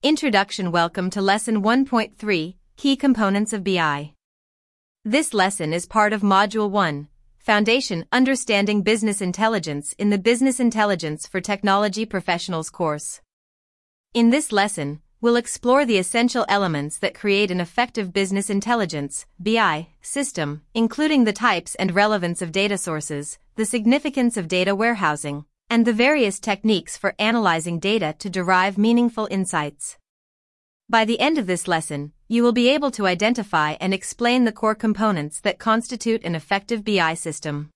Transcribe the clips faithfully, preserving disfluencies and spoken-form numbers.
Introduction. Welcome to Lesson one point three, Key Components of B I. This lesson is part of Module one, Foundation Understanding Business Intelligence in the Business Intelligence for Technology Professionals course. In this lesson, we'll explore the essential elements that create an effective business intelligence (B I) system, including the types and relevance of data sources, the significance of data warehousing, and the various techniques for analyzing data to derive meaningful insights. By the end of this lesson, you will be able to identify and explain the core components that constitute an effective B I system.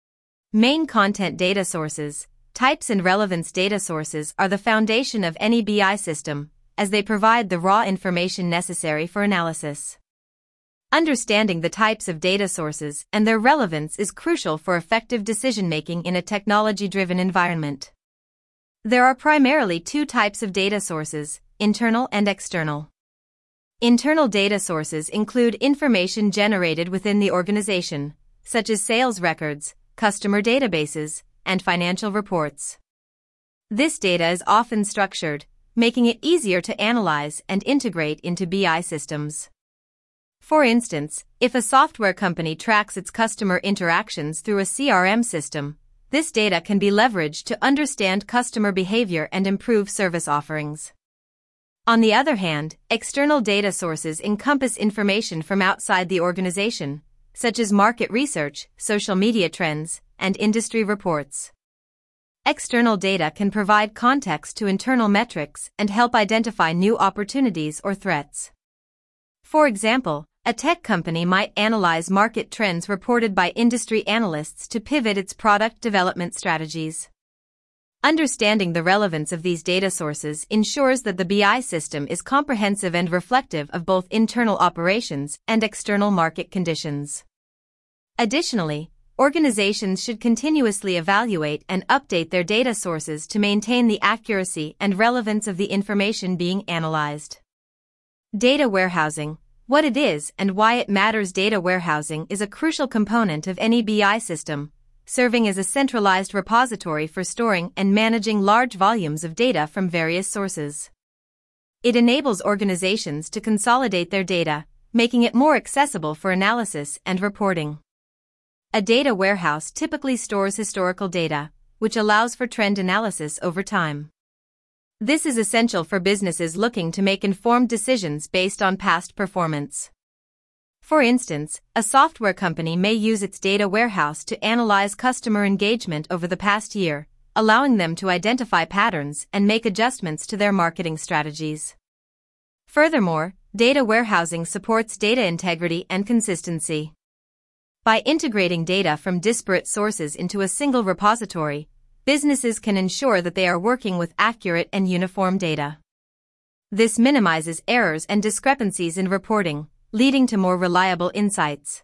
Main content data sources, types and relevance data sources are the foundation of any B I system, as they provide the raw information necessary for analysis. Understanding the types of data sources and their relevance is crucial for effective decision-making in a technology-driven environment. There are primarily two types of data sources, internal and external. Internal data sources include information generated within the organization, such as sales records, customer databases, and financial reports. This data is often structured, making it easier to analyze and integrate into B I systems. For instance, if a software company tracks its customer interactions through a C R M system, this data can be leveraged to understand customer behavior and improve service offerings. On the other hand, external data sources encompass information from outside the organization, such as market research, social media trends, and industry reports. External data can provide context to internal metrics and help identify new opportunities or threats. For example, a tech company might analyze market trends reported by industry analysts to pivot its product development strategies. Understanding the relevance of these data sources ensures that the B I system is comprehensive and reflective of both internal operations and external market conditions. Additionally, organizations should continuously evaluate and update their data sources to maintain the accuracy and relevance of the information being analyzed. Data warehousing. What it is and why it matters. Data warehousing is a crucial component of any B I system, serving as a centralized repository for storing and managing large volumes of data from various sources. It enables organizations to consolidate their data, making it more accessible for analysis and reporting. A data warehouse typically stores historical data, which allows for trend analysis over time. This is essential for businesses looking to make informed decisions based on past performance. For instance, a software company may use its data warehouse to analyze customer engagement over the past year, allowing them to identify patterns and make adjustments to their marketing strategies. Furthermore, data warehousing supports data integrity and consistency. By integrating data from disparate sources into a single repository, businesses can ensure that they are working with accurate and uniform data. This minimizes errors and discrepancies in reporting, leading to more reliable insights.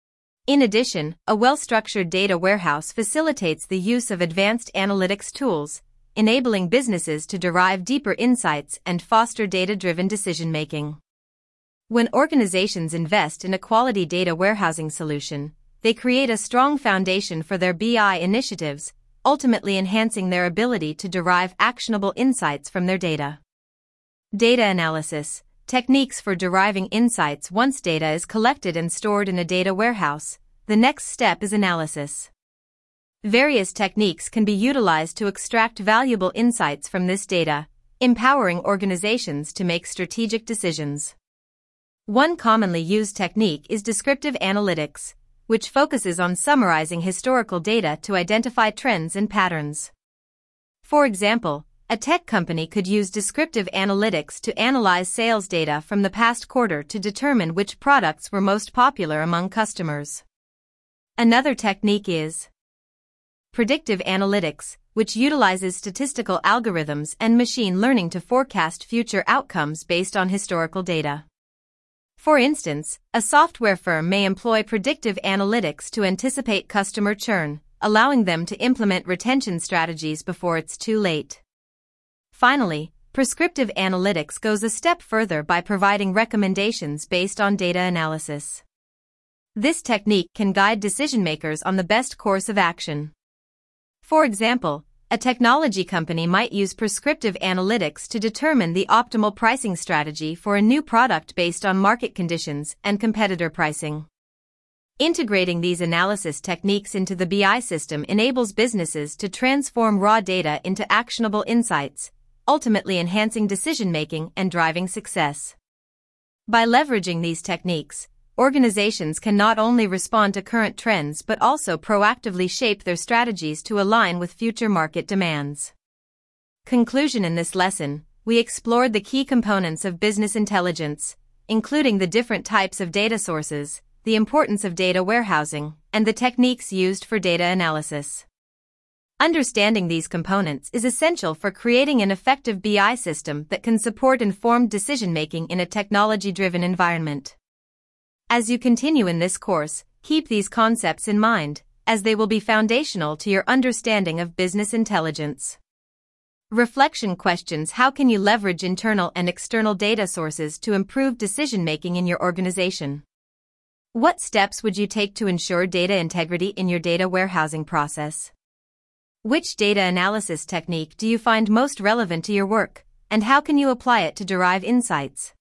In addition, a well-structured data warehouse facilitates the use of advanced analytics tools, enabling businesses to derive deeper insights and foster data-driven decision-making. When organizations invest in a quality data warehousing solution, they create a strong foundation for their B I initiatives, ultimately enhancing their ability to derive actionable insights from their data. Data analysis. Techniques for deriving insights. Once data is collected and stored in a data warehouse, the next step is analysis. Various techniques can be utilized to extract valuable insights from this data, empowering organizations to make strategic decisions. One commonly used technique is descriptive analytics, which focuses on summarizing historical data to identify trends and patterns. For example, a tech company could use descriptive analytics to analyze sales data from the past quarter to determine which products were most popular among customers. Another technique is predictive analytics, which utilizes statistical algorithms and machine learning to forecast future outcomes based on historical data. For instance, a software firm may employ predictive analytics to anticipate customer churn, allowing them to implement retention strategies before it's too late. Finally, prescriptive analytics goes a step further by providing recommendations based on data analysis. This technique can guide decision-makers on the best course of action. For example, A technology company might use prescriptive analytics to determine the optimal pricing strategy for a new product based on market conditions and competitor pricing. Integrating these analysis techniques into the B I system enables businesses to transform raw data into actionable insights, ultimately enhancing decision-making and driving success. By leveraging these techniques, organizations can not only respond to current trends but also proactively shape their strategies to align with future market demands. Conclusion: in this lesson, we explored the key components of business intelligence, including the different types of data sources, the importance of data warehousing, and the techniques used for data analysis. Understanding these components is essential for creating an effective B I system that can support informed decision-making in a technology-driven environment. As you continue in this course, keep these concepts in mind, as they will be foundational to your understanding of business intelligence. Reflection questions: how can you leverage internal and external data sources to improve decision-making in your organization? What steps would you take to ensure data integrity in your data warehousing process? Which data analysis technique do you find most relevant to your work, and how can you apply it to derive insights?